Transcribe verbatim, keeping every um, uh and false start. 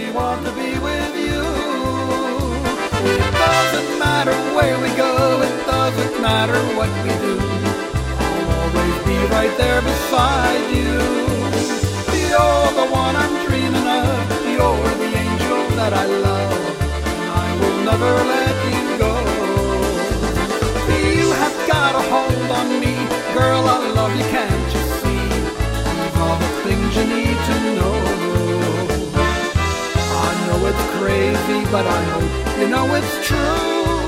only want to be with you. It doesn't matter where we go, it doesn't matter what we do, I'll always be right there beside you. You're the one I'm dreaming of, you're the angel that I love, and I will never let you go. You have got a hold on me, girl, I love you, can't you see? These are the things you need to know. I know it's crazy, but I hope you know it's true.